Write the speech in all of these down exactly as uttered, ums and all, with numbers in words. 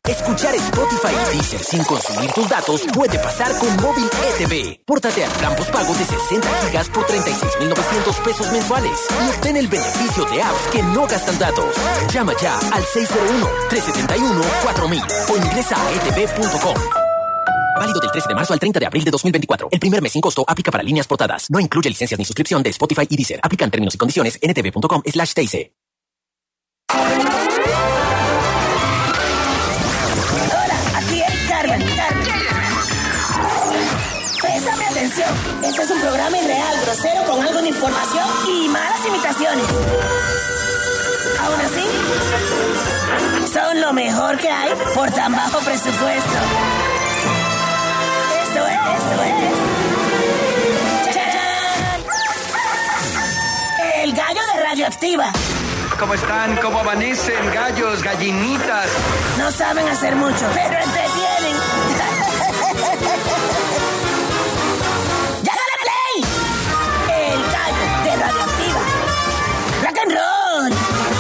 Escuchar Spotify y Deezer sin consumir tus datos puede pasar con Móvil E T V. Pórtate al plan postpago de sesenta gigas por treinta y seis mil novecientos pesos mensuales y obtén el beneficio de apps que no gastan datos. Llama ya al seis cero uno, tres siete uno, cuatro mil o ingresa a e t v punto com. Válido del trece de marzo al treinta de abril de dos mil veinticuatro. El primer mes sin costo aplica para líneas portadas. No incluye licencias ni suscripción de Spotify y Deezer. Aplican términos y condiciones en e t v punto com slash t c. Préstame atención. Este es un programa irreal, grosero, con algo de información y malas imitaciones. Aún así, son lo mejor que hay por tan bajo presupuesto. Esto es, esto es. ¡Chachán! El gallo de Radioactiva. ¿Cómo están? ¿Cómo amanecen? Gallos, gallinitas. No saben hacer mucho, pero entretienen. ¡Ya dale play! El gallo de Radioactiva. ¡Rock and roll!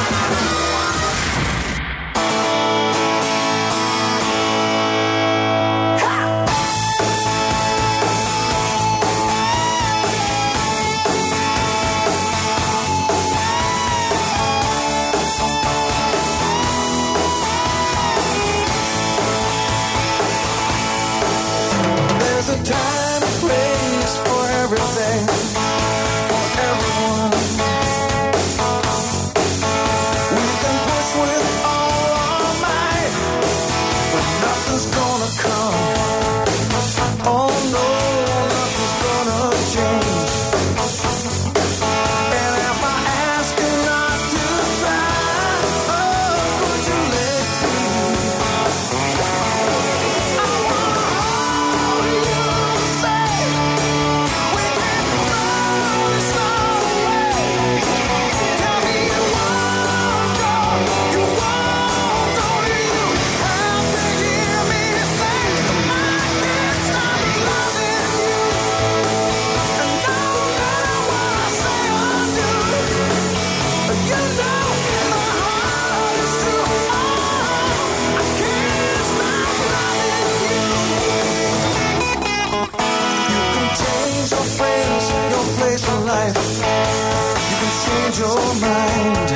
Time and place for everything, for everyone. We can push with all our might, but nothing's gonna come. Oh no, nothing's gonna change. And if I ask you not to try, oh, would you let me? I wanna hold you. Life. You can change your mind.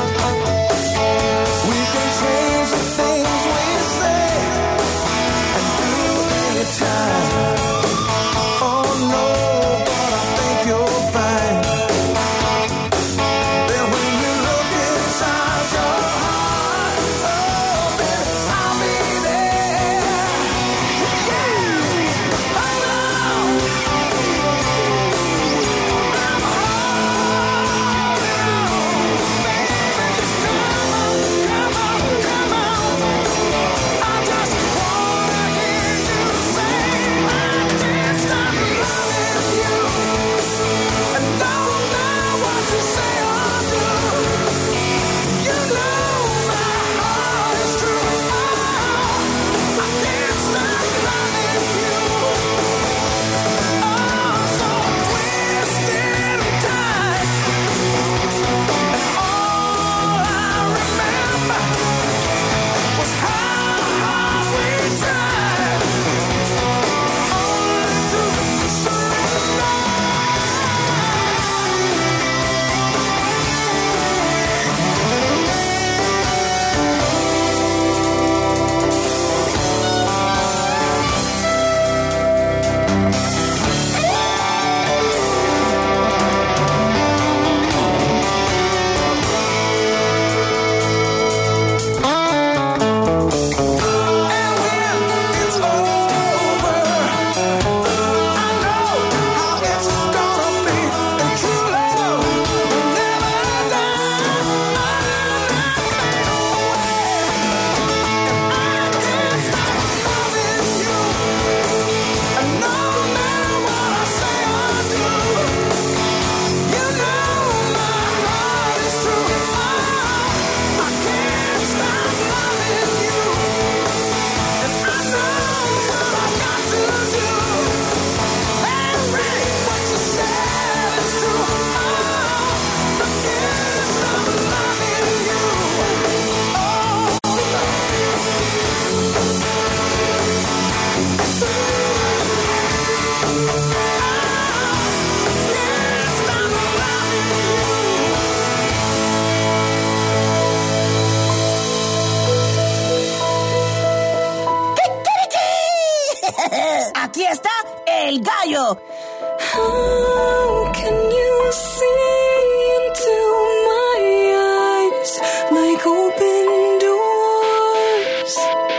We can change the things we say and do anytime. Oh no, but I think you're fine. Then when you look inside your heart, oh baby, I'll be there. Yeah, I know. Come on, come on. aquí está El Gallo. How can you see into my eyes like open doors,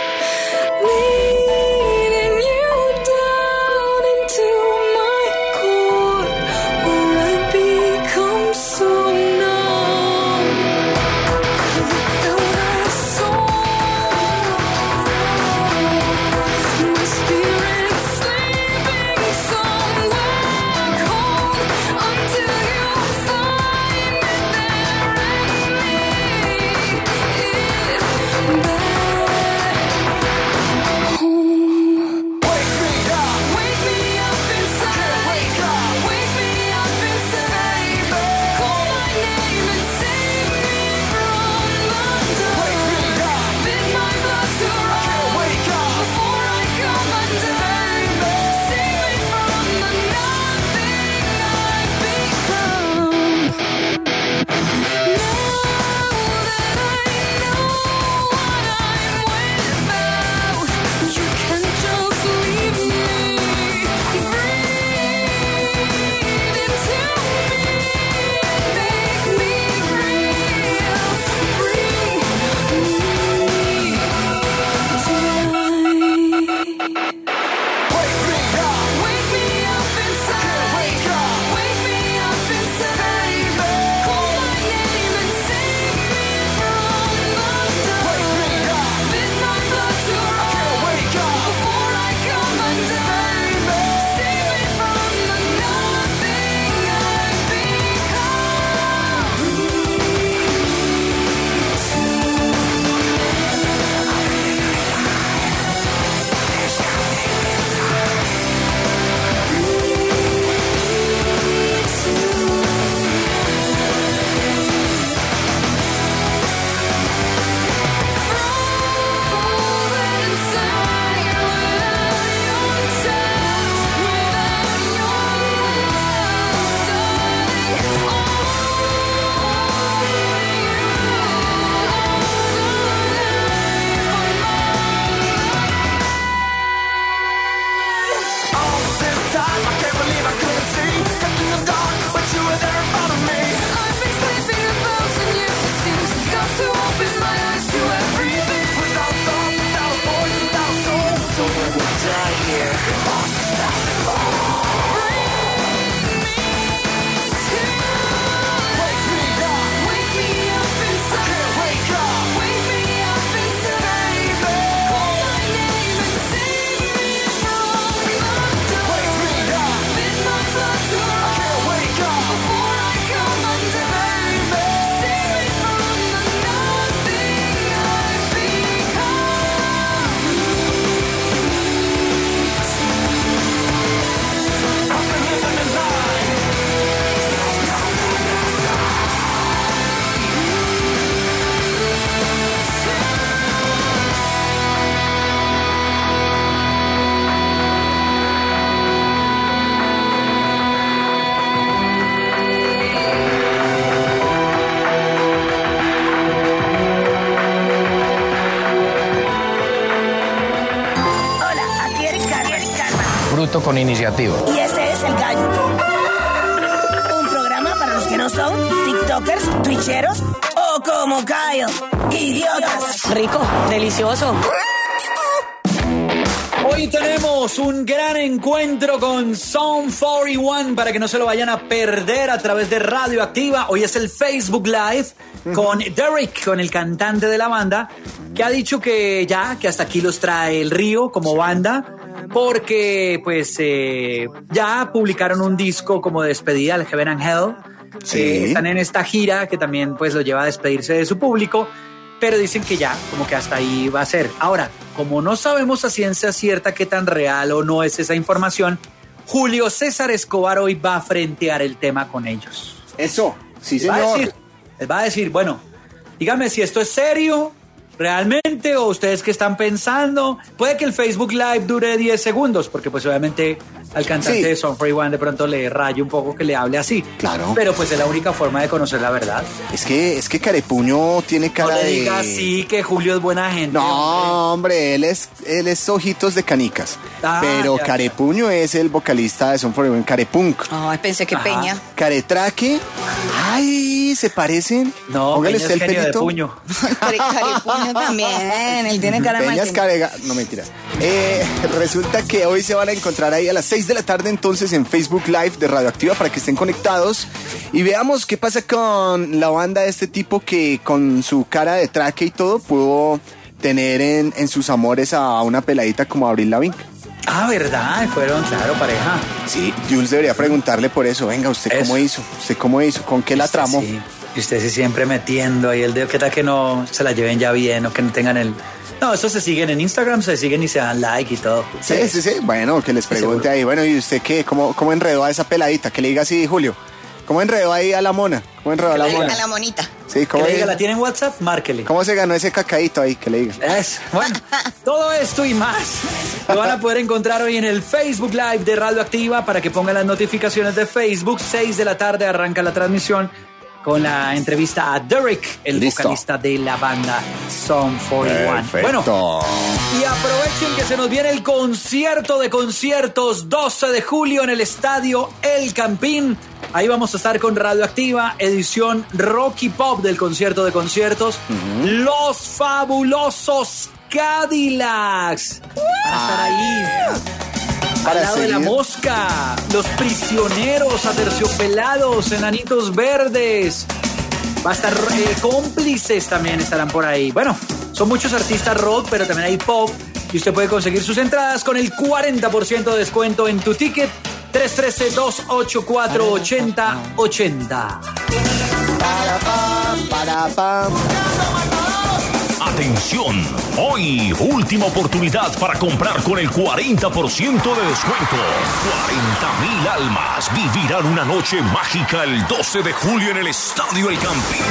leading you down into my core, where I become so numb without a soul. My spirit sleeping somewhere cold until you find it there and lead it back home. Wake me up, wake me up inside. Wake up, wake me up inside. Call my name and save me from the dark. Wake me up, bid my blood to rise. Wake up before I come undone. Save me from the nothing I've become. Now that I know what I'm without, you can just leave me. Breathe into me, make me real. Bring me tonight. Wake me up, wake me up inside. Wake up, wake me up inside. Call my name and save me from the dark. Wake me up, bid my blood to rise. Wake up before I come undone. Save me from the nothing I've become. All this time, I can't believe I couldn't see. Kept in the dark, but you were there in front of me. I've been sleeping a thousand years, it seems. Got to open my eyes to everything. Without thought, without a voice, without a soul. So when we die here, lost without a goal. Wake me up, Wake me up inside. wake up. Wake me up inside. Call my name and save me from the dark. Wake me up, Bid my blood to rise. wake up. Before I come undone. Save me from the nothing I've become. I've been living a lie. Hola, aquí Eric Carmen. Bruto con iniciativa. Y este es El Gallo. Un programa para los que no son tiktokers, twitcheros o como Cayo, idiotas. Rico, delicioso. Hoy tenemos un gran encuentro con Sound cuarenta y uno para que no se lo vayan a perder a través de Radioactiva. Hoy es el Facebook Live con Derek, con el cantante de la banda, que ha dicho que ya, que hasta aquí los trae el río como banda, porque pues eh, ya publicaron un disco como de despedida al Heaven and Hell. Sí. Eh, están en esta gira que también pues lo lleva a despedirse de su público, pero dicen que ya, como que hasta ahí va a ser. Ahora, como no sabemos a ciencia cierta qué tan real o no es esa información, Julio César Escobar hoy va a frentear el tema con ellos. Eso, sí, Les va a señor. decir, les va a decir, bueno, dígame si esto es serio, realmente, o ustedes qué están pensando. Puede que el Facebook Live dure diez segundos, porque pues obviamente al cantante Sí. de Son forty-one de pronto le raye un poco que le hable así. Claro. Pero pues es la única forma de conocer la verdad. Es que, es que Carepuño tiene No cara le de... diga así que Julio es buena gente. No, hombre, él es, él es ojitos de canicas. Ah, pero ya, ya. Carepuño es el vocalista de Son forty-one, Carepunk. Ay, pensé que Ajá. Peña. Caretraque, ay, ¿se parecen? No, Póngale Peña usted es el genio de pelito. puño. Care- Carepuño también. Él tiene cara de Peñas mal. Carega, no mentira. Eh, resulta que hoy se van a encontrar ahí a las seis de la tarde entonces en Facebook Live de Radioactiva para que estén conectados y veamos qué pasa con la banda de este tipo que con su cara de traque y todo pudo tener en, en sus amores a una peladita como Avril Lavigne. Ah, verdad, fueron, claro, pareja. Sí, Jules debería preguntarle por eso. Venga, ¿usted Eso. cómo hizo? ¿Usted cómo hizo? ¿Con qué la Usted tramó? sí. Y usted sí siempre metiendo ahí el dedo. ¿Qué tal que no se la lleven ya bien o que no tengan el... No, eso se siguen en Instagram, se siguen y se dan like y todo. Sí, sí, sí. Bueno, que les pregunte seguro. ahí. Bueno, ¿y usted qué? ¿Cómo, cómo enredó a esa peladita? Que le diga así, Julio. ¿Cómo enredó ahí a la mona? ¿Cómo enredó a la A mona? la monita. Sí, Que ¿cómo, le diga, ¿la tiene en WhatsApp? Márquele. ¿Cómo se ganó ese cacaíto ahí? Que le diga. Es, bueno, todo esto y más lo van a poder encontrar hoy en el Facebook Live de Radioactiva para que pongan las notificaciones de Facebook. seis de la tarde arranca la transmisión con la entrevista a Derek, el Listo. vocalista de la banda Son forty-one. Bueno, y aprovechen que se nos viene el concierto de conciertos doce de julio en el estadio El Campín. Ahí vamos a estar con Radioactiva, edición Rocky Pop del concierto de conciertos. Los fabulosos Cadillacs. Van a estar ahí. Para Al lado de la seguir. mosca. Los prisioneros, aterciopelados, enanitos verdes. Va a estar eh, cómplices también estarán por ahí. Bueno, son muchos artistas rock, pero también hay pop. Y usted puede conseguir sus entradas con el cuarenta por ciento de descuento en tu ticket. tres uno tres, dos ocho cuatro, ocho cero ocho cero. Para pam, para pam. Atención, hoy última oportunidad para comprar con el cuarenta por ciento de descuento. cuarenta mil almas vivirán una noche mágica el doce de julio en el Estadio El Campín.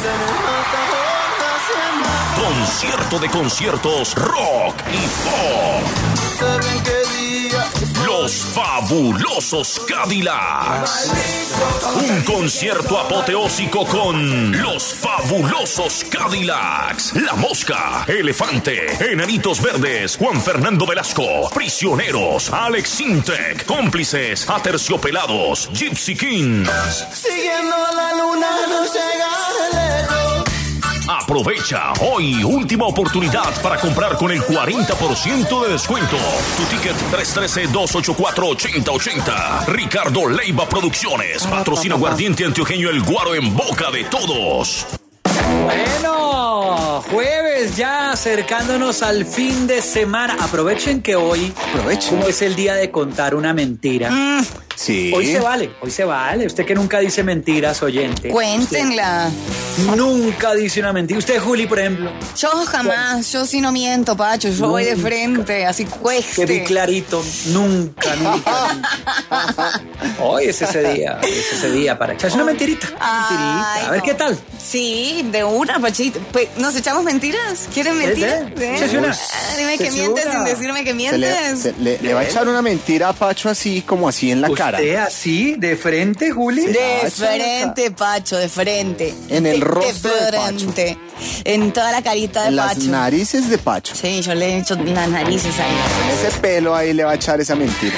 Concierto de conciertos rock y pop. Los fabulosos Cadillacs. Un concierto apoteósico con los fabulosos Cadillacs. La Mosca, Elefante, Enanitos Verdes, Juan Fernando Velasco, Prisioneros, Alex Sintek, Cómplices, Aterciopelados, Gypsy Kings. Siguiendo la luna no llegaré lejos. Aprovecha hoy última oportunidad para comprar con el cuarenta por ciento de descuento. Tu ticket tres uno tres, dos ocho cuatro, ocho cero ocho cero. Ricardo Leiva Producciones. Patrocina Aguardiente Antioqueño El Guaro en boca de todos. Bueno, jueves ya acercándonos al fin de semana. Aprovechen que hoy Aprovechen. es el día de contar una mentira. Sí. Hoy se vale, hoy se vale. Usted que nunca dice mentiras, oyente. Cuéntenla. Usted nunca dice una mentira. Usted, Juli, por ejemplo, Yo jamás, yo sí no miento, Pacho. Yo voy de frente, así que vi cueste. clarito. Nunca, nunca. nunca. Hoy es ese día, hoy es ese día para echarse una mentirita. Una mentirita. Ay, A ver no. qué tal. Sí, de una, Pachito. Pues, ¿nos echamos mentiras? ¿Quieren mentiras? sí. ¿Eh? Échese una. Ah, dime que Échese mientes una. sin decirme que Se le, mientes. se- le- le va a echar una mentira a Pacho así como así en la cara. ¿Usted así, de frente, Juli? De Ah, frente, Pacho, de frente. En el De- rostro de Pacho. frente. En toda la carita de En las Pacho. narices de Pacho. Sí, yo le he hecho las narices ahí. Ese pelo ahí le va a echar esa mentira.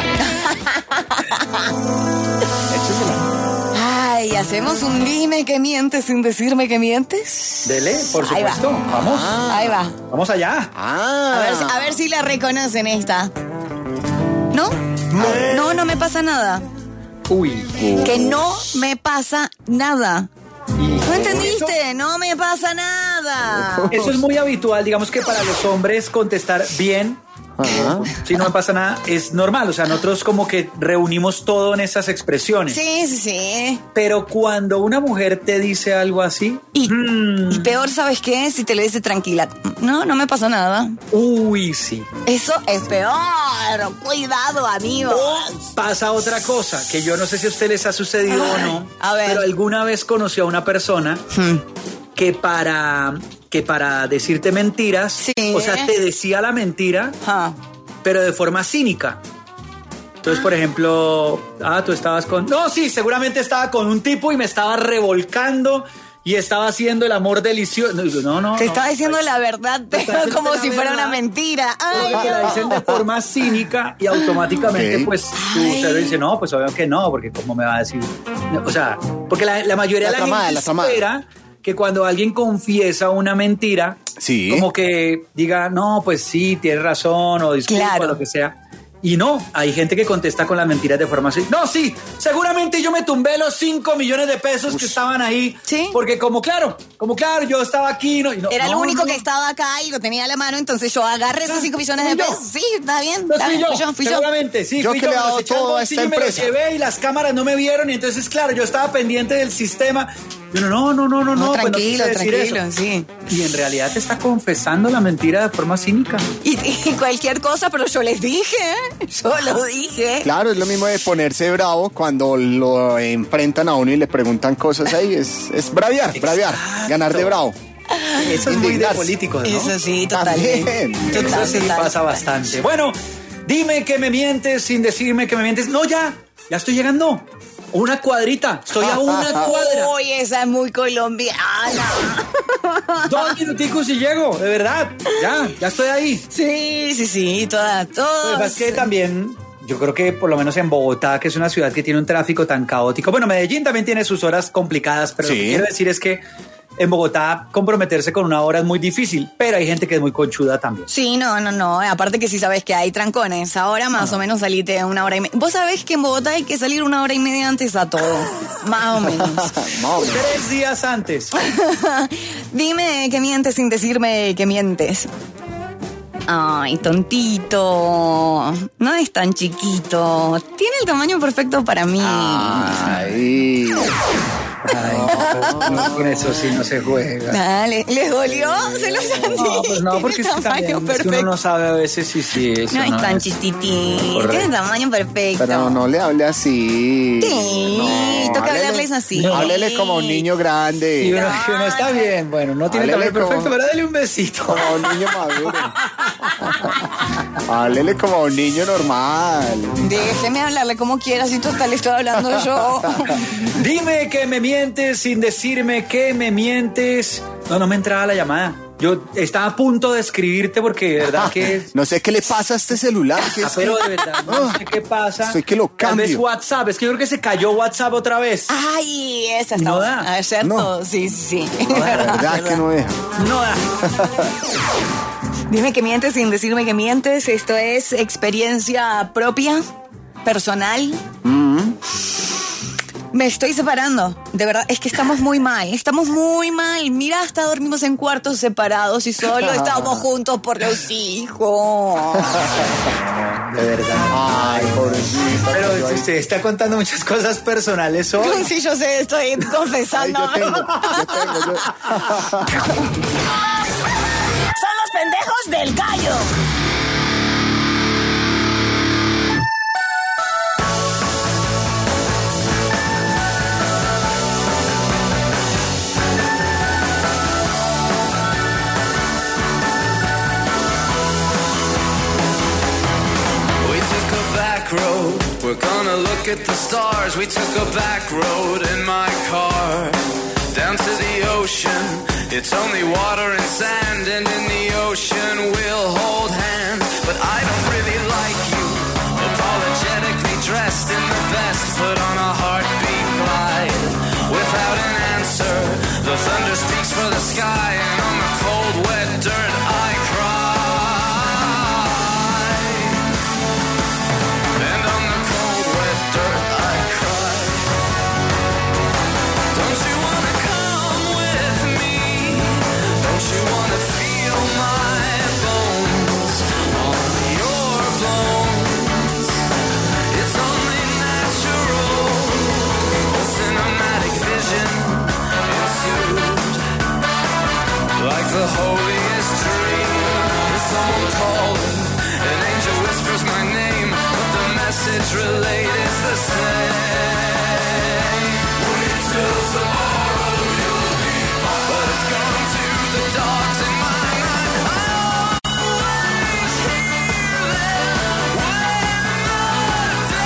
Échesela. Ay, ¿hacemos un dime que mientes sin decirme que mientes? Dele, por Ahí va. supuesto. Vamos. Ahí va. Vamos allá. Ah. A ver, si- a ver si la reconocen esta. ¿No? No, no me pasa nada. Uy. Que no me pasa nada. ¿No entendiste? No me pasa nada. Eso es muy habitual, digamos que para los hombres contestar bien, Ajá. si no me pasa nada, es normal. O sea, nosotros como que reunimos todo en esas expresiones. Sí, sí, sí. Pero cuando una mujer te dice algo así, Y, mm, y peor, ¿sabes qué? Si te lo dice tranquila. No, no me pasa nada. uy, sí. Eso es peor. Cuidado, amigo. Pasa otra cosa, que yo no sé si a usted les ha sucedido o no, a ver. pero alguna vez conocí a una persona Hmm. que para, que para decirte mentiras, Sí. o sea, te decía la mentira, Ah. pero de forma cínica. Entonces, por ejemplo, ah, tú estabas con... No, sí, seguramente estaba con un tipo y me estaba revolcando y estaba haciendo el amor delicioso. No, no, Te no. estaba diciendo la verdad, pero diciendo como la si fuera verdad. una mentira. Ay, Porque la dicen de forma cínica y automáticamente Ok. pues tu Ay. cerebro dice, no, pues obvio que no, porque cómo me va a decir... O sea, porque la, la mayoría La de la tramada, gente la tramada. espera que cuando alguien confiesa una mentira, Sí. como que diga, no, pues sí, tienes razón, o disculpa, Claro. o lo que sea. Y no, hay gente que contesta con las mentiras de forma así. No, sí, seguramente yo me tumbé los cinco millones de pesos que estaban ahí. Sí. Porque como claro, como claro, yo estaba aquí. No, y no- Era el no, único no, que estaba acá y lo tenía a la mano, entonces yo agarré esos cinco millones de fui yo. pesos. Sí, está bien. No está fui bien, yo, fui yo, fui yo. seguramente, sí, Yo fui que yo, le he me los dado eché al todo a bolsillo esta y me los empresa. llevé y las cámaras no me vieron y entonces, claro, yo estaba pendiente del sistema. Y uno, no, no, no, no, No, no, pues no tranquilo, quise decir tranquilo, eso. sí. Y en realidad te está confesando la mentira de forma cínica. Y, y cualquier cosa, pero yo les dije, ¿eh? Yo lo dije. Claro, es lo mismo de ponerse bravo cuando lo enfrentan a uno y le preguntan cosas ahí. Es, es braviar, braviar, ganar de bravo. Eso es muy de Indignarse. políticos, ¿no? Eso sí, También. totalmente. Total, Eso sí total. pasa bastante. Bueno, dime que me mientes sin decirme que me mientes. No, ya, ya estoy llegando. Una cuadrita, estoy a una cuadra. Uy, esa es muy colombiana. Dos minuticos y llego, de verdad. Ya, ya estoy ahí. Sí, sí, sí, toda, toda. Pues es que también, yo creo que por lo menos en Bogotá, que es una ciudad que tiene un tráfico tan caótico. Bueno, Medellín también tiene sus horas complicadas, pero lo Sí. que quiero decir es que en Bogotá comprometerse con una hora es muy difícil, pero hay gente que es muy conchuda también. Sí, no, no, no. Aparte que si sabes que hay trancones. Ahora más o menos salite una hora y media. Vos sabés que en Bogotá hay que salir una hora y media antes a todo. Más o menos. Vamos. Tres días antes. Dime que mientes sin decirme que mientes. Ay, tontito. No es tan chiquito. Tiene el tamaño perfecto para mí. Ay. Ay, no, no, con eso sí no se juega. Dale, ¿les dolió? Se los han No, pues no, porque es que también es que uno no sabe a veces si sí, eso No es tan es. chiquitín. Correcto. Tiene tamaño perfecto. Pero no le hable así. Sí, toca háblele- hablarles así. Háblele como un niño grande. Y uno, y uno está bien, bueno, no tiene el Háblele tamaño perfecto, como- pero dale un besito. Como un niño maduro. Háblele como a un niño normal. Déjeme hablarle como quiera, si total le estoy hablando yo. Dime que me mientes sin decirme que me mientes. No, no me entraba la llamada. Yo estaba a punto de escribirte porque de verdad que... No sé qué le pasa a este celular. que Ah, es- pero de verdad, no sé qué pasa. Estoy que lo Tal vez cambio. WhatsApp, es que yo creo que se cayó WhatsApp otra vez. Ay, esa está No buena. da. Ah, ¿cierto? No. Sí, sí, sí. La verdad que no deja. No da. Dime que mientes sin decirme que mientes. Esto es experiencia propia, personal. Me estoy separando. De verdad, es que estamos muy mal. Estamos muy mal. Mira, hasta dormimos en cuartos separados y solo estamos juntos por los hijos. De verdad. Ay, pobrecita. Pero yo si ahí- usted está contando muchas cosas personales hoy. Sí, yo sé, estoy Ay, confesando. yo tengo, yo tengo, yo- Son los pendejos del gallo. We took a back road, we're gonna look at the stars. We took a back road in my car, down to the ocean. It's only water and sand, and in the ocean we'll hold hands. But I don't really like you, apologetically dressed in the best, put on a heartbeat glide. Without an answer, the thunder speaks for the sky, and on the cold wet dirt I cry. And on the cold wet dirt I cry. Don't you wanna come with me? Don't you wanna feel my bones on your bones? It's only natural, a cinematic vision ensued, like the holiest dream. Someone calling, an angel whispers my name, but the message relayed is the same. Wait till tomorrow, you'll be fine. But it's gone to the dogs in my mind. I always hear them when the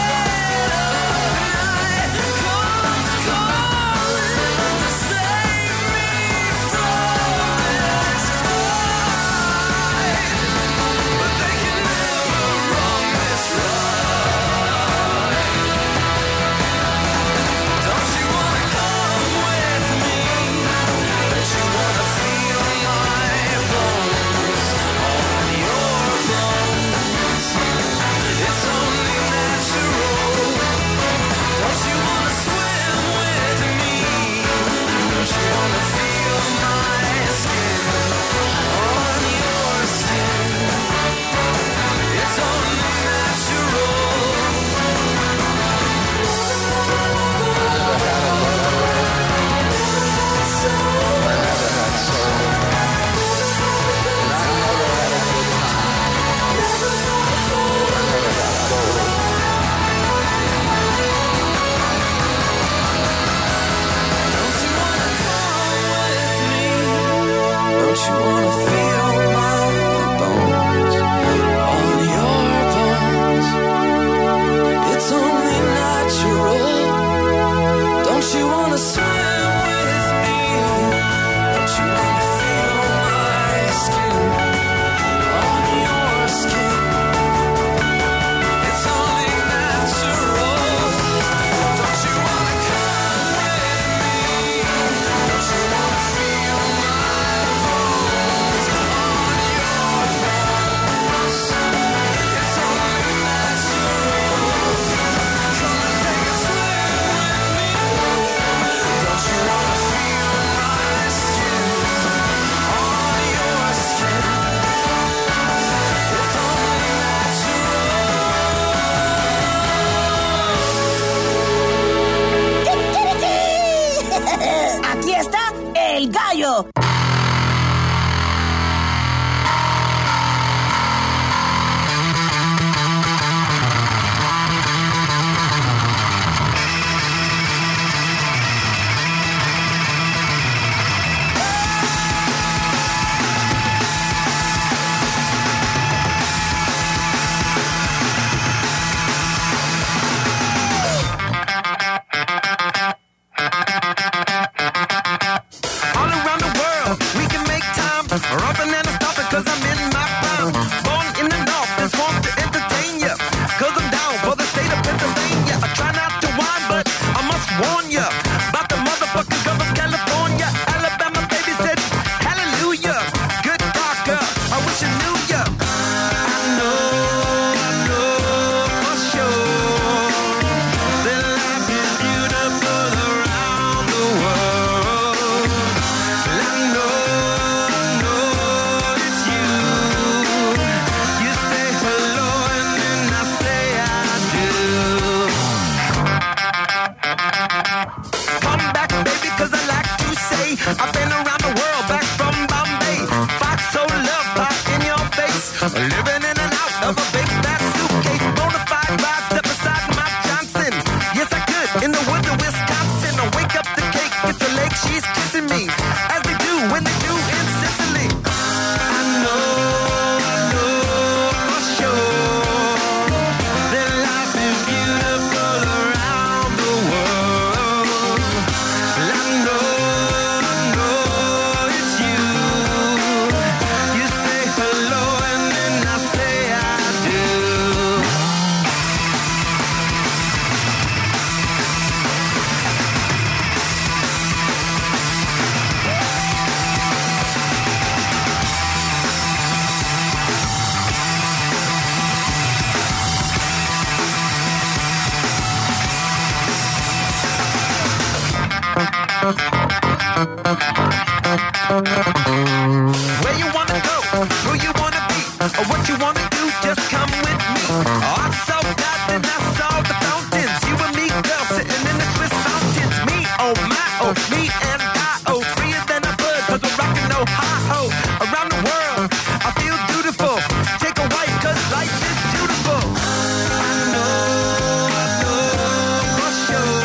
Where you wanna go, who you wanna be, or what you wanna do, just come with me. Oh, I saw God and I saw the fountains. You and me, girl, sitting in the Swiss mountains. Me, oh my, oh me and I, oh freer than a bird, cause we're rockin' no hi-ho. Around the world, I feel beautiful. Take a wife, cause life is beautiful. I know, I know for sure.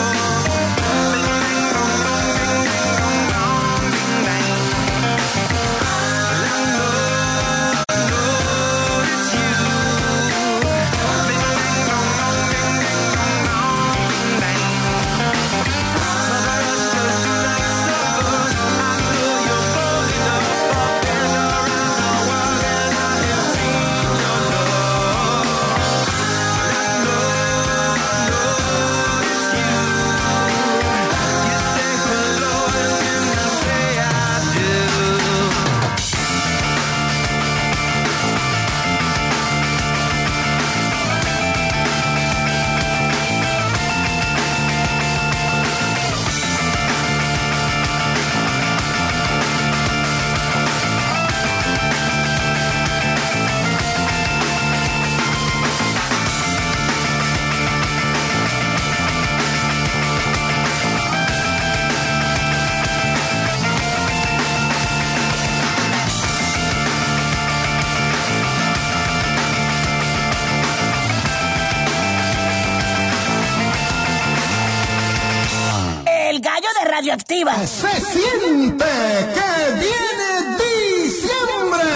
Radioactiva. Se siente que viene diciembre.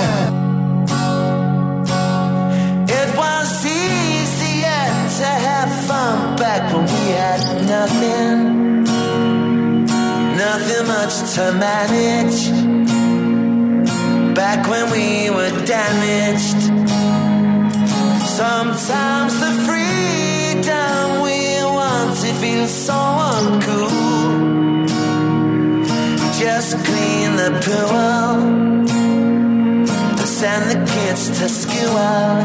It was easier to have fun back when we had nothing, nothing much to manage. Back when we were damaged. Sometimes the freedom we wanted feels so uncool. Just clean the pool, send the kids to school.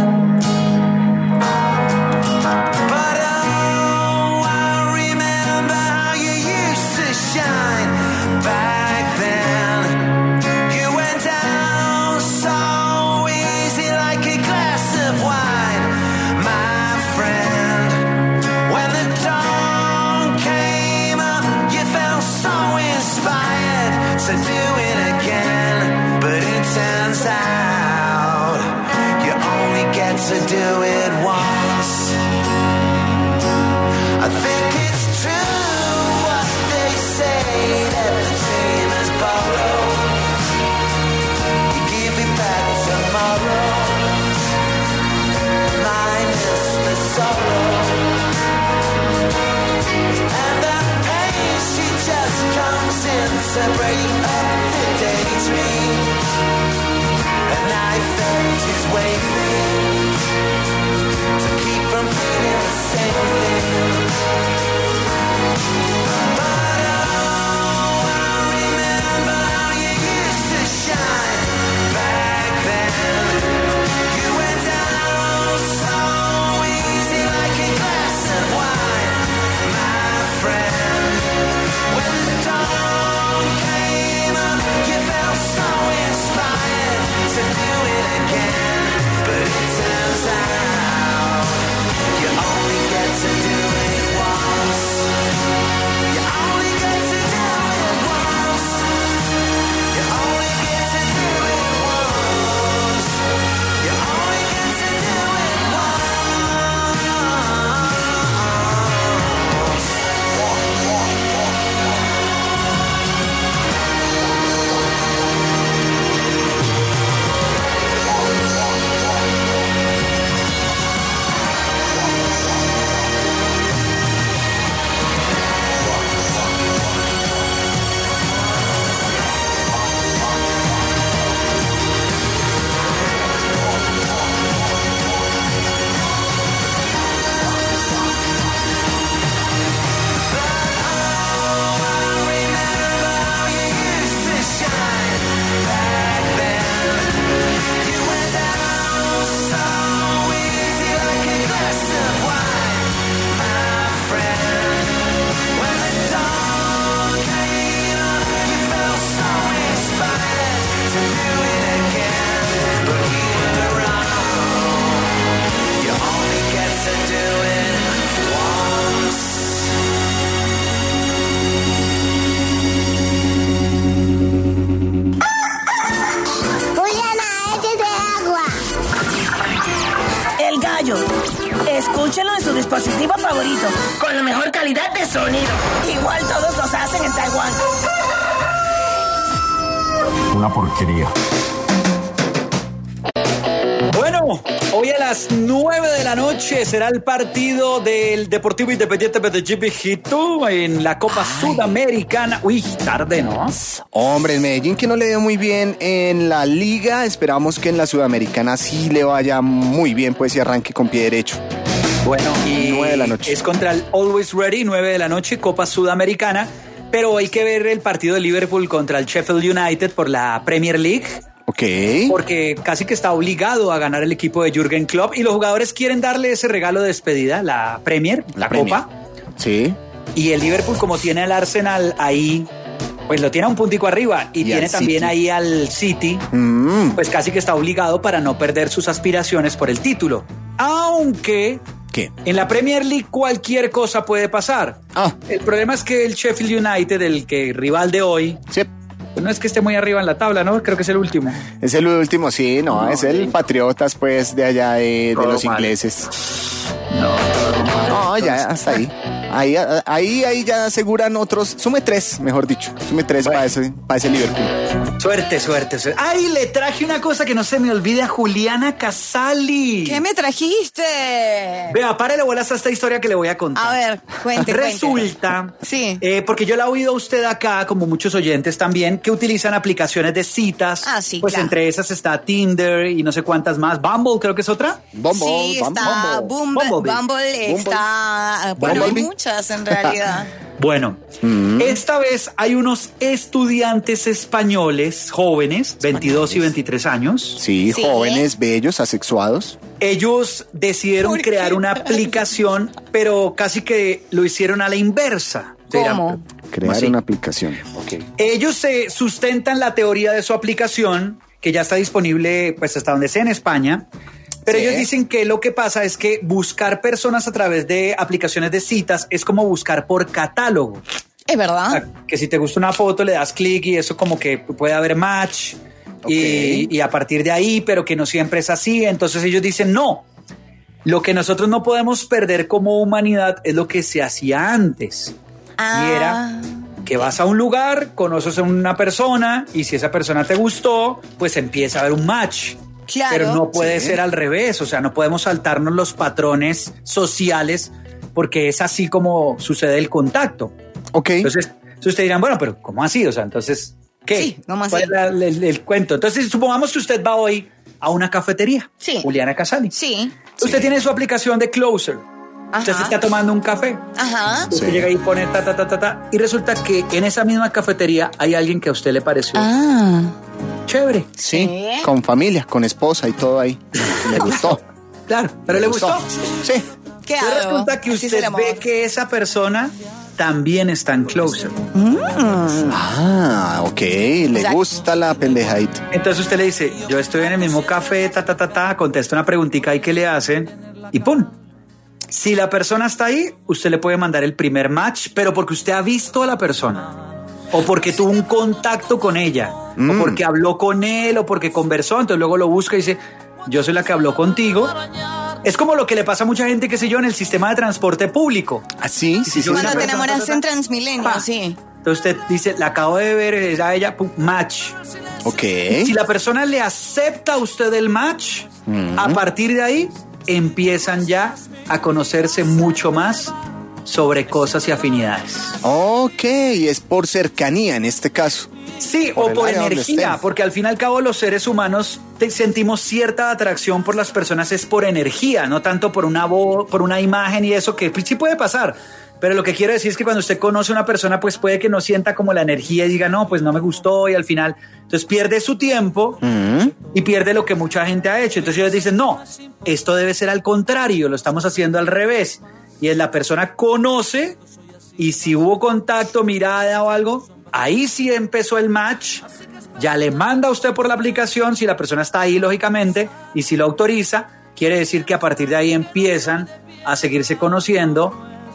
But oh, I remember how you used to shine back then. You went down so easy like a glass of wine, my friend. When the dawn came up, you felt so inspired to do it again, but it turns out you only get to do it once. I think it's true what they say, that the dream is borrowed. You give it back tomorrow, minus the sorrow. And the pain, she just comes in to break up the daydream. And I felt his way free. Escúchenlo en su dispositivo favorito, con la mejor calidad de sonido. Igual todos los hacen en Taiwán. Una porquería. Bueno, hoy a las nueve de la noche será el partido del Deportivo Independiente Medellín Viejito en la Copa Ay. Sudamericana. Uy, tarde, ¿no? Hombre, el Medellín que no le dio muy bien en la liga, esperamos que en la Sudamericana sí le vaya muy bien, pues, y arranque con pie derecho. Bueno, y nueve de la noche. Es contra el Always Ready, nueve de la noche, Copa Sudamericana. Pero hay que ver el partido de Liverpool contra el Sheffield United por la Premier League. Ok. Porque casi que está obligado a ganar el equipo de Jürgen Klopp y los jugadores quieren darle ese regalo de despedida, la Premier, la, la Premier. Copa. Sí. Y el Liverpool, como tiene al Arsenal ahí, pues lo tiene a un puntico arriba y, y tiene también City. Ahí al City, mm. pues casi que está obligado para no perder sus aspiraciones por el título. Aunque... ¿Qué? En la Premier League cualquier cosa puede pasar. Ah. El problema es que el Sheffield United, el que rival de hoy, sí. pues no es que esté muy arriba en la tabla, ¿no? Creo que es el último. Es el último, sí, no, no es el sí. Patriotas, pues, de allá de, de los mal. ingleses. No, no, ya, hasta ahí. Ahí, ahí, ahí ya aseguran otros. Sume tres, mejor dicho. Sume tres bueno. para ese, para ese Liverpool. Suerte, suerte, suerte. Ay, le traje una cosa que no se me olvide a Juliana Casali. ¿Qué me trajiste? Vea, párele bolas a esta historia que le voy a contar. A ver, cuente, Resulta, cuente. Sí. Eh, porque yo la he oído a usted acá, como muchos oyentes también, que utilizan aplicaciones de citas. Ah, sí, Pues claro. entre esas está Tinder y no sé cuántas más. Bumble, creo que es otra. Bumble, sí, Bumble, está Bumble, Bumble, Bumble está... Bueno, hay muchas en realidad. Bueno, mm. esta vez hay unos estudiantes españoles jóvenes, veintidós y veintitrés años. Sí, sí, jóvenes, bellos, asexuados. Ellos decidieron crear una aplicación, pero casi que lo hicieron a la inversa. ¿Cómo? Crear ¿Así? una aplicación. Okay. Ellos se sustentan la teoría de su aplicación, que ya está disponible pues hasta donde sea en España. Pero sí. ellos dicen que lo que pasa es que buscar personas a través de aplicaciones de citas es como buscar por catálogo. Es verdad. O sea, que si te gusta una foto le das clic y eso como que puede haber match. Okay. Y, y a partir de ahí, pero que no siempre es así. Entonces ellos dicen, no, lo que nosotros no podemos perder como humanidad es lo que se hacía antes. Ah. Y era que vas a un lugar, conoces a una persona y si esa persona te gustó, pues empieza a haber un match. Claro, pero no puede sí. ser al revés, o sea, no podemos saltarnos los patrones sociales porque es así como sucede el contacto. Ok. Entonces, ustedes dirán, bueno, pero ¿cómo así? O sea, entonces, ¿qué? Sí, ¿cómo así? ¿Cuál es la, el, el cuento? Entonces, supongamos que usted va hoy a una cafetería. Sí. Juliana Casali. Sí. Usted sí. tiene su aplicación de Closer. Ajá. Usted se está tomando un café. Ajá. Usted Sí. llega y pone ta, ta, ta, ta, ta. Y resulta que en esa misma cafetería hay alguien que a usted le pareció Ah. chévere. Sí, ¿Sí? con familia, con esposa y todo ahí. Le gustó. Claro, pero le, le gustó. Sí. ¿Qué Pero hago? resulta que Así usted es el amor. ve que esa persona también está en Closer. Mm. Ah, ok. Le Exacto. gusta la pendejadita. Entonces usted le dice, yo estoy en el mismo café, ta, ta, ta, ta, contesta una preguntita y que le hacen y ¡pum! Si la persona está ahí, usted le puede mandar el primer match, pero porque usted ha visto a la persona. O porque tuvo un contacto con ella. Mm. O porque habló con él, o porque conversó. Entonces luego lo busca y dice, yo soy la que habló contigo. Es como lo que le pasa a mucha gente, qué sé yo, en el sistema de transporte público. ¿Ah, sí? Sí, sí. Cuando sí. te enamoras en Transmilenio, sí. Entonces usted dice, la acabo de ver, es a ella, pum, match. Ok. Si la persona le acepta a usted el match, mm. a partir de ahí empiezan ya a conocerse mucho más sobre cosas y afinidades. Ok, es por cercanía en este caso. Sí, por o por energía, estén. porque al fin y al cabo los seres humanos te sentimos cierta atracción por las personas, es por energía, no tanto por una voz, por una imagen y eso, que sí puede pasar. Pero lo que quiero decir es que cuando usted conoce a una persona, pues puede que no sienta como la energía y diga, no, pues no me gustó, y al final, entonces pierde su tiempo mm. y pierde lo que mucha gente ha hecho. Entonces ellos dicen, no, esto debe ser al contrario, lo estamos haciendo al revés. Y es la persona conoce y si hubo contacto, mirada o algo, ahí sí empezó el match, ya le manda a usted por la aplicación, si la persona está ahí, lógicamente, y si lo autoriza, quiere decir que a partir de ahí empiezan a seguirse conociendo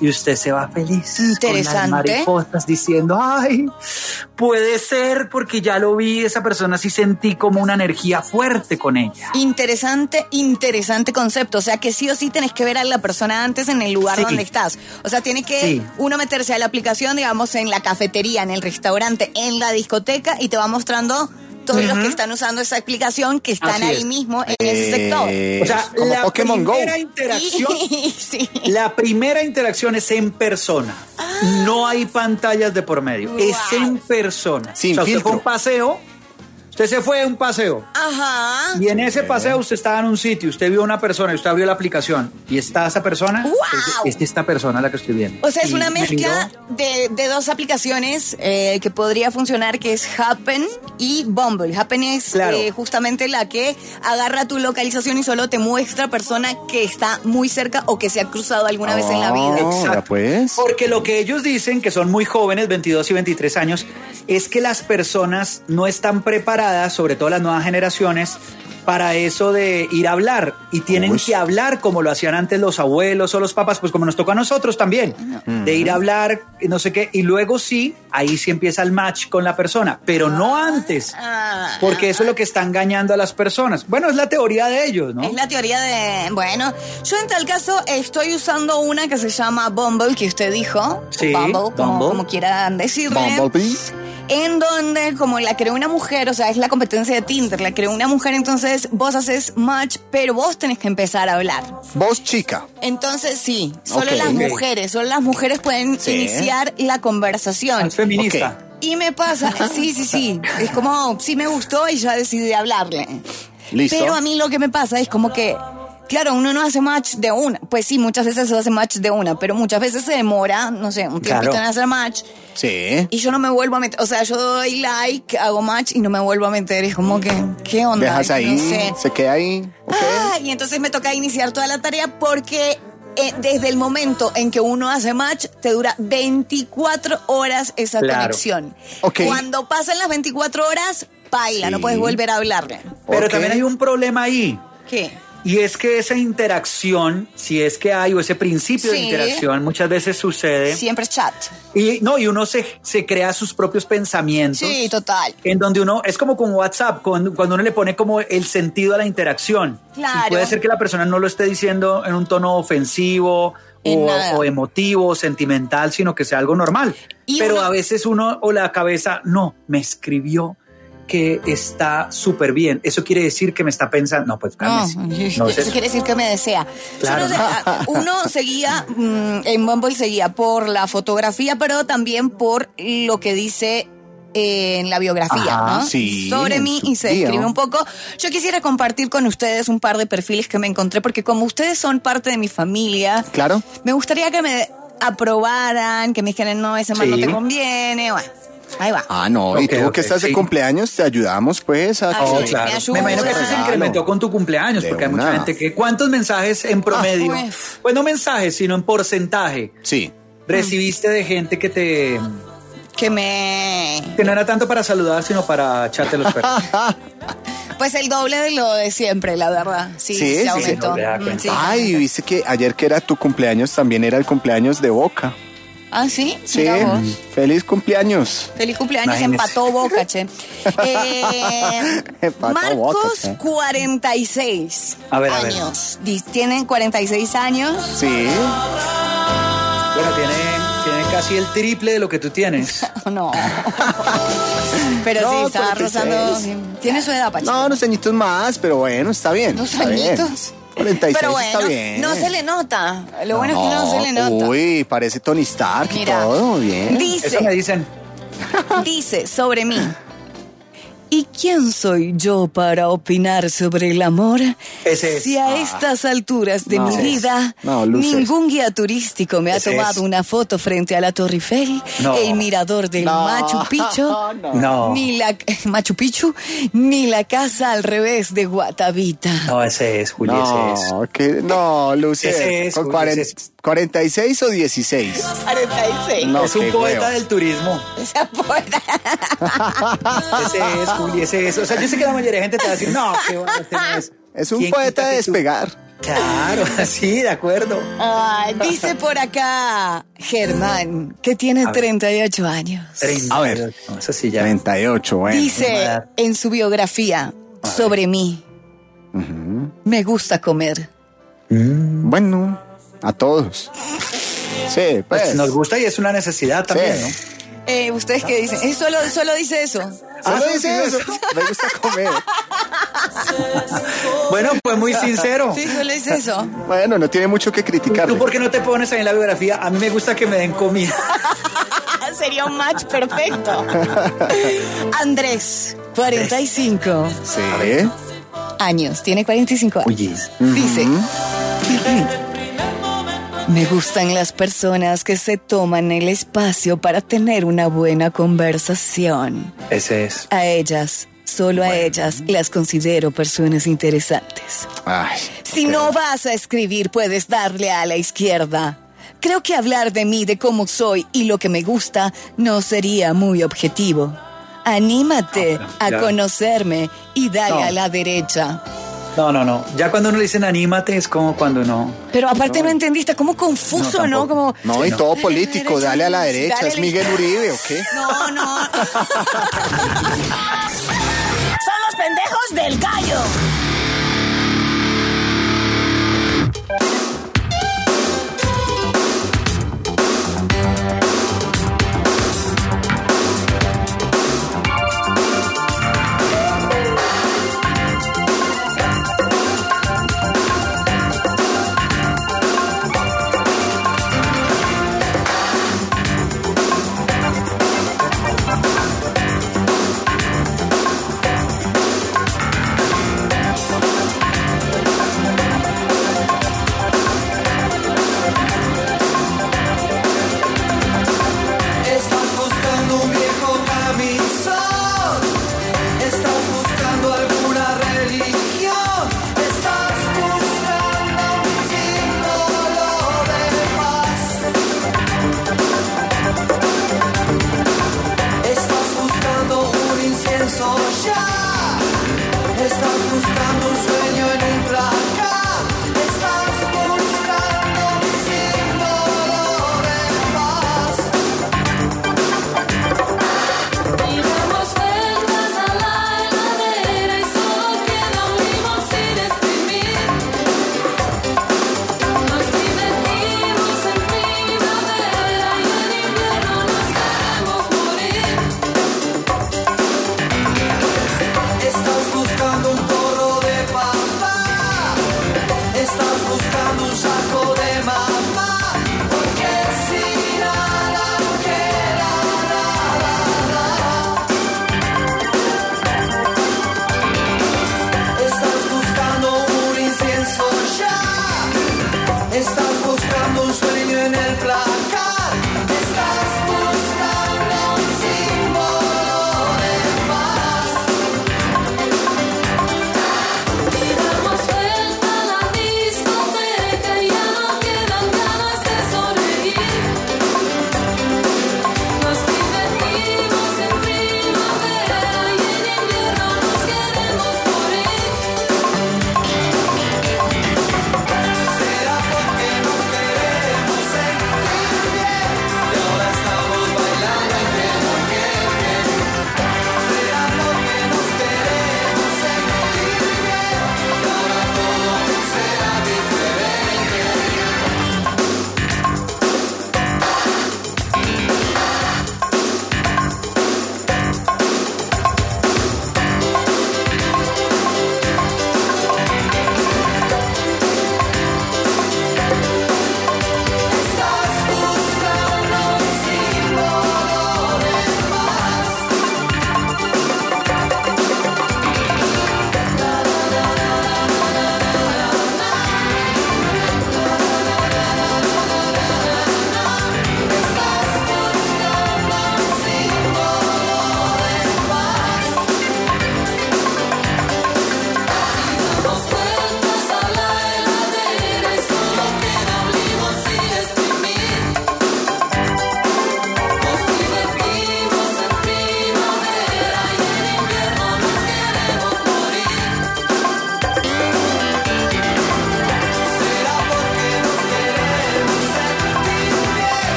y usted se va feliz. Interesante. Con las mariposas diciendo, ay, puede ser porque ya lo vi, esa persona sí sentí como una energía fuerte con ella. Interesante, interesante concepto. O sea que sí o sí tenés que ver a la persona antes en el lugar Sí. donde estás. O sea, tiene que Sí. uno meterse a la aplicación, digamos, en la cafetería, en el restaurante, en la discoteca y te va mostrando todos los que están usando esa aplicación que están Así ahí es. mismo en ese sector. Eh, O sea, como la Pokémon Go. primera interacción, Sí. la primera interacción es en persona. No hay pantallas de por medio. Wow. Es en persona. Sin o sea, usted filtro. fue a un paseo, usted se fue a un paseo. Ajá. Y en ese paseo usted estaba en un sitio, usted vio una persona y usted abrió la aplicación y está esa persona. ¡Wow! Es, es esta persona la que estoy viendo. O sea, es Y una me mezcla miró. de, de dos aplicaciones eh, que podría funcionar, que es Happen y Bumble. Happen es Claro. eh, justamente la que agarra tu localización y solo te muestra persona que está muy cerca o que se ha cruzado alguna vez en la vida. Ahora, Exacto. pues. Porque lo que ellos dicen, que son muy jóvenes, veintidós y veintitrés años, es que las personas no están preparadas, sobre todo las nuevas generaciones, para eso de ir a hablar. Y tienen Uy. que hablar como lo hacían antes los abuelos o los papás, pues como nos tocó a nosotros también. De ir a hablar, no sé qué. Y luego sí, ahí sí empieza el match con la persona, pero no antes. Ah. Porque eso es lo que está engañando a las personas. Bueno, es la teoría de ellos, ¿no? Es la teoría de, bueno, yo en tal caso estoy usando una que se llama Bumble, que usted dijo. Sí, Bumble, como, Bumble. como quieran decirle. Bumblebee. En donde, como la creó una mujer, o sea, es la competencia de Tinder, la creó una mujer, entonces vos haces match, pero vos tenés que empezar a hablar. Vos, chica. Entonces sí, solo Ok. las Ok. mujeres, solo las mujeres pueden Sí. iniciar la conversación. Es feminista. Y me pasa, sí, sí, sí, es como, sí me gustó y ya decidí hablarle. Listo. Pero a mí lo que me pasa es como que, claro, uno no hace match de una. Pues sí, muchas veces se hace match de una, pero muchas veces se demora, no sé, un tiempito Claro. en hacer match. Sí. Y yo no me vuelvo a meter, o sea, yo doy like, hago match y no me vuelvo a meter. Es como que, ¿qué onda? Dejas ahí, No sé. se queda ahí. Ok. Ah, y entonces me toca iniciar toda la tarea porque eh, desde el momento en que uno hace match, te dura veinticuatro horas esa Claro. conexión. Ok. Cuando pasan las veinticuatro horas, baila, Sí. no puedes volver a hablarle. Pero Ok. también hay un problema ahí. ¿Qué? Y es que esa interacción, si es que hay, o ese principio de Sí. interacción, muchas veces sucede. Siempre es chat. Y no, y uno se, se crea sus propios pensamientos. Sí, total. En donde uno, es como con WhatsApp, cuando, cuando uno le pone como el sentido a la interacción. Claro. Y puede ser que la persona no lo esté diciendo en un tono ofensivo En o, nada. o emotivo o sentimental, sino que sea algo normal. Y Pero uno- a veces uno o la cabeza, no, me escribió que está súper bien. Eso quiere decir que me está pensando. No, pues No, cálmese. No, eso es- quiere decir que me desea. Claro. Yo no sé, ah, uno seguía, mm, en Bumble seguía por la fotografía, pero también por lo que dice eh, en la biografía, Ajá, ¿no? sí, Sobre en mí su y se bio. describe un poco. Yo quisiera compartir con ustedes un par de perfiles que me encontré, porque como ustedes son parte de mi familia, Claro. me gustaría que me aprobaran, que me dijeran, no, ese man no Sí. te conviene. Bueno, ahí va. Ah, no. y Ok, tú ok, que estás de sí. cumpleaños, te ayudamos, pues. A Ah, que- Oh, sí, claro. me ayuda. Me imagino que eso se Regalo. incrementó con tu cumpleaños, De porque hay mucha una. gente que... ¿Cuántos mensajes en promedio? Ah, pues. Pues no mensajes, sino en porcentaje. Sí. Recibiste de gente que te... Que me... que no era tanto para saludar, sino para echarte los perros. Pues el doble de lo de siempre, la verdad. Sí, Sí, se sí, aumentó. no, vea, Mm, cuenta. sí. Ay, viste que ayer que era tu cumpleaños, también era el cumpleaños de Boca. Ah, sí. Sí. Mira vos. Feliz cumpleaños. Feliz cumpleaños, Imagínese. empató Boca, che. Eh, Empató Marcos, Boca, che. cuarenta y seis A ver, a ver. años. Di- Tienen cuarenta y seis años. Sí. Bueno, tiene, tiene casi el triple de lo que tú tienes. No. Pero sí, No, estaba cuarenta y rozando. seis. sí. Tiene su edad, Pachi. No, unos añitos más, pero bueno, está bien. Dos está bien. añitos. cuarenta y seis Pero bueno, está bien. no se le nota. Lo bueno es que no se le nota. Uy, parece Tony Stark y Mira. todo, bien. Dice, Eso me dicen. dice sobre mí. ¿Y quién soy yo para opinar sobre el amor? Ese es. Si a estas alturas de No. mi Ese es. vida No, luces. ningún guía turístico me ha Ese tomado es. una foto frente a la Torre Eiffel, No. el mirador del No. Machu Picchu, No. ni la Machu Picchu, ni la casa al revés de Guatavita. No, ese es, Juli, ese es. No, que, no, Luce. Ese es, con Juli, cuarenta, ese es. cuarenta y seis o dieciséis. cuarenta y seis. No, Es un qué poeta hueva. del turismo. Esa poeta. Ese es, Juli, ese es. O sea, yo sé que la mayoría de gente te va a decir, no, qué bueno, este no es. Es un ¿Quién poeta quita de que tú- despegar. Claro, sí, de acuerdo. Ay, dice por acá Germán, que tiene treinta y ocho años. A ver, No, eso sí ya. treinta y ocho, bueno. Dice en su biografía sobre mí, me gusta comer. Bueno, a todos. Sí, pues. Pues nos gusta y es una necesidad también, Sí. ¿no? Eh, ¿Ustedes qué dicen? Eh, solo, solo dice eso. Solo dice eso. Me gusta comer. Bueno, pues muy sincero. Sí, solo dice eso. Bueno, no tiene mucho que criticar. ¿Tú por qué no te pones ahí en la biografía? A mí me gusta que me den comida. Sería un match perfecto. Andrés, cuarenta y cinco Sí. años. Tiene cuarenta y cinco años. Oye. Dice, me gustan las personas que se toman el espacio para tener una buena conversación. Ese es. A ellas, solo a ellas, las considero personas interesantes. Ay, Si no vas a escribir, puedes darle a la izquierda. Creo que hablar de mí, de cómo soy y lo que me gusta, no sería muy objetivo. Anímate No, pero a ya. conocerme y dale No. a la derecha. No, no, no. Ya cuando uno le dicen anímate es como cuando no. Pero aparte no, entendiste, como confuso, ¿no? tampoco. Como, no, y todo político, dale a la derecha. Dale a ¿Es la Miguel Uribe o qué? no, no. Son los pendejos del gallo.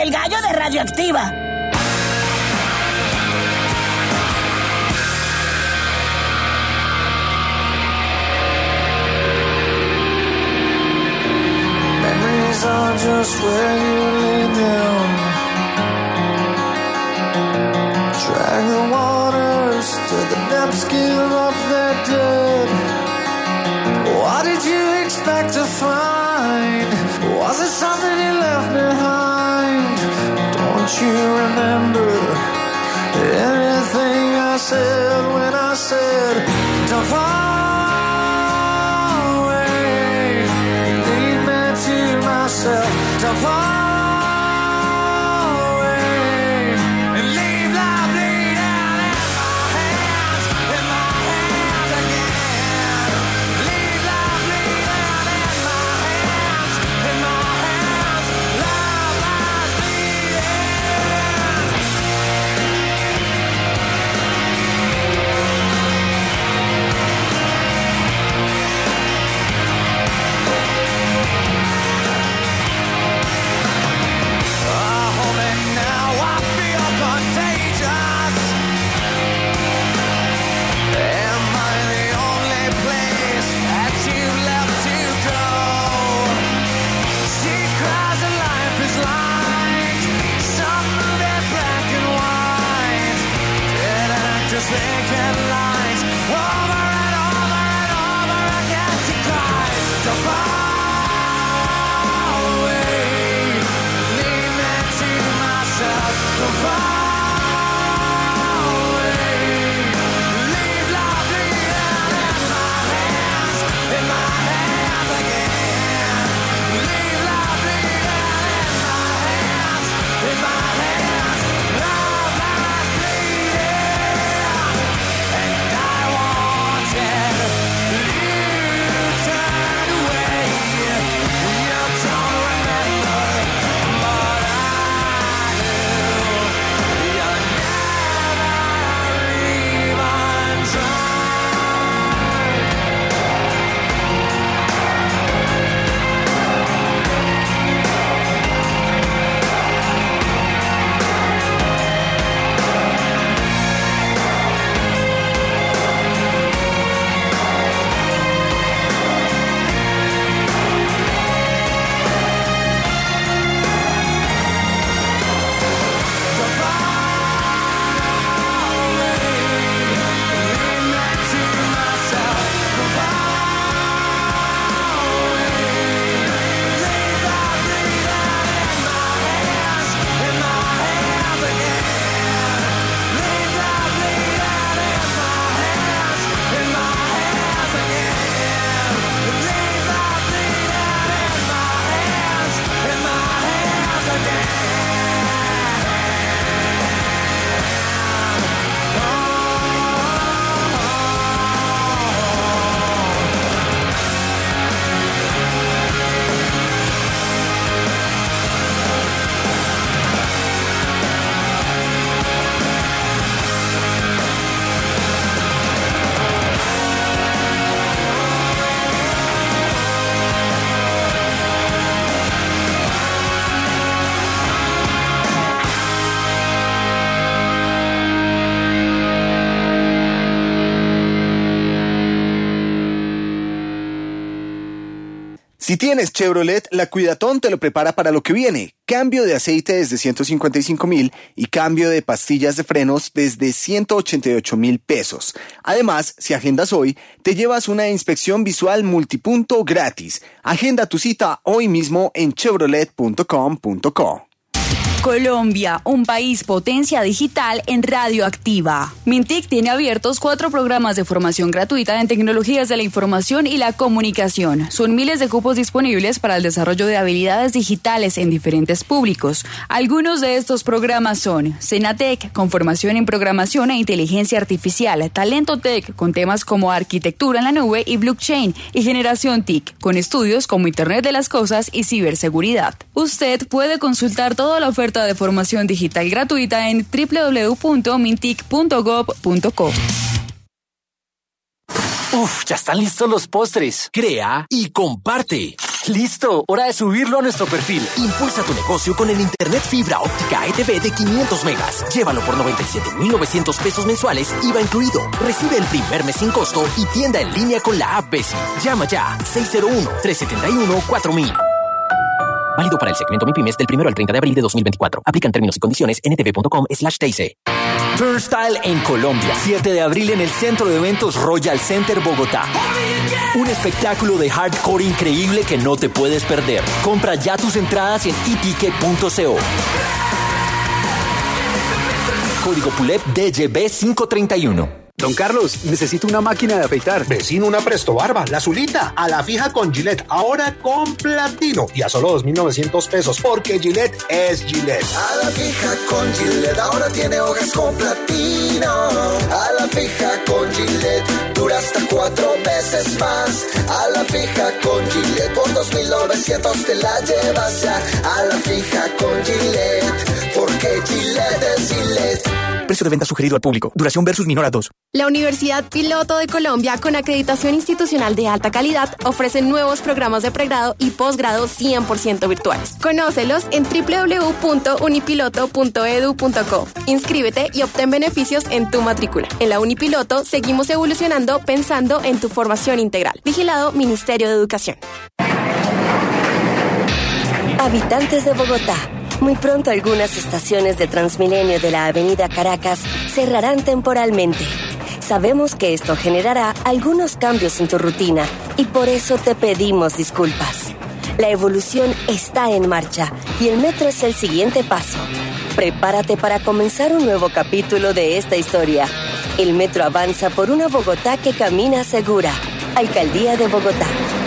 El gallo de Radioactiva. Memories are just where you lay down. Drag the waters to the depths, give up their dead. What did you expect to find? Was it something you left behind? Don't you remember anything I said when I said, don't fall away, leave me to myself, don't fall away, and leave life bleed out in my hands, in my hands again. Leave life bleed out in my hands, in my hands. Love lies vacant lines over and over and over again. She cries, don't fall away, leave me to myself, don't fall away, leave love bleed out in my hands, in my hands again. Leave love bleed out in my hands, in my hands. Love lies bleeding, and I wanted you turned away. You don't remember, but I do. You never even Si tienes Chevrolet, la Cuidatón te lo prepara para lo que viene. Cambio de aceite desde ciento cincuenta y cinco mil y cambio de pastillas de frenos desde ciento ochenta y ocho mil pesos. Además, si agendas hoy, te llevas una inspección visual multipunto gratis. Agenda tu cita hoy mismo en chevrolet punto com punto co. Colombia, un país potencia digital en Radioactiva. Mintic tiene abiertos cuatro programas de formación gratuita en tecnologías de la información y la comunicación. Son miles de cupos disponibles para el desarrollo de habilidades digitales en diferentes públicos. Algunos de estos programas son Senatec, con formación en programación e inteligencia artificial, Talento Tech, con temas como arquitectura en la nube y blockchain, y Generación T I C, con estudios como Internet de las Cosas y ciberseguridad. Usted puede consultar toda la oferta de formación digital gratuita en doble u doble u doble u punto mintic punto gov punto co. Uf, ya están listos los postres. Crea y comparte. Listo, hora de subirlo a nuestro perfil. Impulsa tu negocio con el internet fibra óptica E T V de quinientos megas. Llévalo por noventa y siete mil novecientos pesos mensuales, I V A incluido. Recibe el primer mes sin costo y tienda en línea con la app Besi. Llama ya seis cero uno, tres siete uno, cuatro mil. Válido para el segmento MIPYMES del primero al treinta de abril de dos mil veinticuatro. Aplican términos y condiciones en ntv.com slash TIC. Turnstile en Colombia. siete de abril en el Centro de Eventos Royal Center Bogotá. Un espectáculo de hardcore increíble que no te puedes perder. Compra ya tus entradas en e ticket punto co. Código P U L E P D G B quinientos treinta y uno. Don Carlos, necesito una máquina de afeitar. Vecino, una Presto Barba, la azulita, a la fija con Gillette, ahora con platino y a solo dos mil novecientos pesos, porque Gillette es Gillette. A la fija con Gillette, ahora tiene hojas con platino. A la fija con Gillette, dura hasta cuatro veces más. A la fija con Gillette, por dos mil novecientos te la llevas ya. A la fija con Gillette, porque Gillette es Gillette. Precio de venta sugerido al público. Duración versus minor a dos. La Universidad Piloto de Colombia, con acreditación institucional de alta calidad, ofrece nuevos programas de pregrado y posgrado cien por ciento virtuales. Conócelos en doble u doble u doble u punto unipiloto punto e d u punto co. Inscríbete y obtén beneficios en tu matrícula. En la Unipiloto seguimos evolucionando pensando en tu formación integral. Vigilado Ministerio de Educación. Habitantes de Bogotá. Muy pronto algunas estaciones de Transmilenio de la Avenida Caracas cerrarán temporalmente. Sabemos que esto generará algunos cambios en tu rutina y por eso te pedimos disculpas. La evolución está en marcha y el metro es el siguiente paso. Prepárate para comenzar un nuevo capítulo de esta historia. El metro avanza por una Bogotá que camina segura. Alcaldía de Bogotá.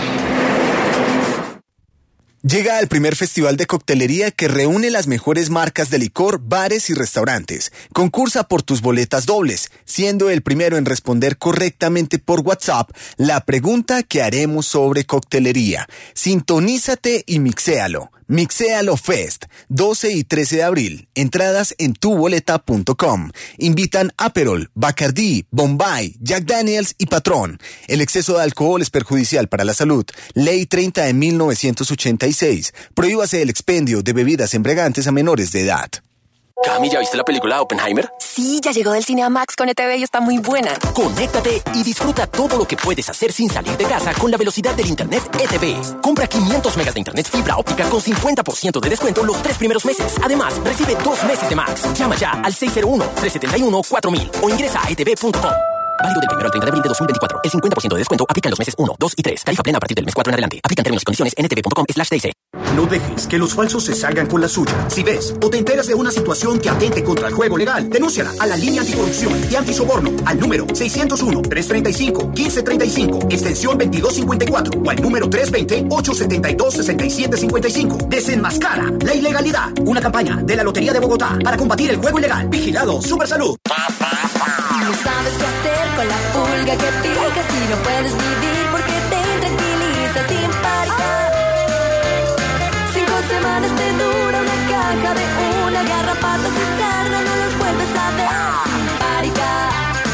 Llega al primer festival de coctelería que reúne las mejores marcas de licor, bares y restaurantes. Concursa por tus boletas dobles, siendo el primero en responder correctamente por WhatsApp la pregunta que haremos sobre coctelería. Sintonízate y mixéalo. Mixéalo Fest, doce y trece de abril. Entradas en tu boleta punto com. Invitan Aperol, Bacardí, Bombay, Jack Daniels y Patrón. El exceso de alcohol es perjudicial para la salud. Ley treinta de mil novecientos ochenta y seis. Prohíbase el expendio de bebidas embriagantes a menores de edad. Cami, ¿ya viste la película Oppenheimer? Sí, ya llegó del cine a Max con E T V y está muy buena. Conéctate y disfruta todo lo que puedes hacer sin salir de casa con la velocidad del internet E T V. Compra quinientos megas de internet fibra óptica con cincuenta por ciento de descuento los tres primeros meses. Además, recibe dos meses de Max. Llama ya al seis cero uno, tres siete uno, cuatro mil o ingresa a e t v punto com. Válido del primero al treinta de abril de dos mil veinticuatro. El cincuenta por ciento de descuento aplica en los meses uno, dos y tres. Tarifa plena a partir del mes cuatro en adelante. Aplican términos y condiciones en e t v punto com slash t i c. No dejes que los falsos se salgan con la suya. Si ves o te enteras de una situación que atente contra el juego legal, denúnciala a la línea anticorrupción y antisoborno al número seis cero uno, tres tres cinco, uno cinco tres cinco, extensión veintidós cincuenta y cuatro o al número tres dos cero, ocho siete dos, seis siete cinco cinco. Desenmascara la ilegalidad. Una campaña de la Lotería de Bogotá para combatir el juego ilegal. Vigilado Supersalud. No sabes qué hacer con la pulga que pica, si no puedes vivir porque te intranquiliza sin parar. Cinco semanas te dura una caja de una garrapata, si tarda no los vuelves a ver sin parar.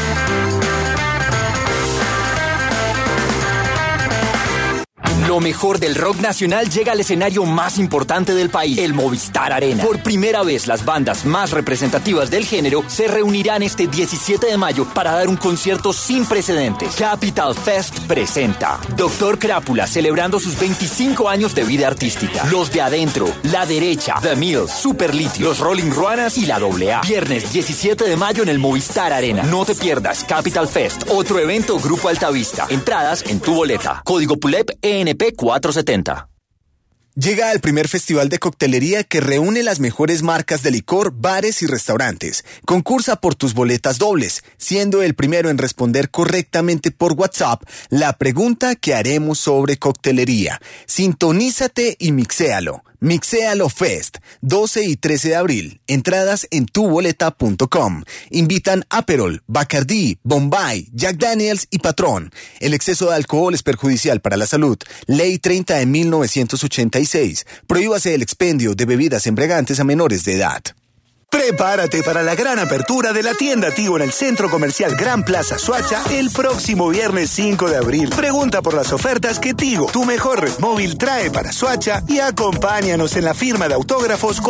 Lo mejor del rock nacional llega al escenario más importante del país, el Movistar Arena. Por primera vez, las bandas más representativas del género se reunirán este diecisiete de mayo para dar un concierto sin precedentes. Capital Fest presenta Doctor Crápula, celebrando sus veinticinco años de vida artística. Los de Adentro, La Derecha, The Mills, Super Litio, Los Rolling Ruanas y la doble A. Viernes diecisiete de mayo en el Movistar Arena. No te pierdas Capital Fest, otro evento Grupo Altavista. Entradas en tu boleta. Código P U L E P E N P cuatrocientos setenta. Llega al primer festival de coctelería que reúne las mejores marcas de licor, bares y restaurantes. Concursa por tus boletas dobles, siendo el primero en responder correctamente por WhatsApp la pregunta que haremos sobre coctelería. Sintonízate y mixéalo. Mixéalo Fest, doce y trece de abril. Entradas en tu boleta punto com. Invitan Aperol, Bacardí, Bombay, Jack Daniels y Patrón. El exceso de alcohol es perjudicial para la salud. Ley treinta de mil novecientos ochenta y seis. Prohíbase el expendio de bebidas embriagantes a menores de edad. Prepárate para la gran apertura de la tienda Tigo en el Centro Comercial Gran Plaza Soacha el próximo viernes cinco de abril. Pregunta por las ofertas que Tigo, tu mejor red móvil, trae para Soacha y acompáñanos en la firma de autógrafos con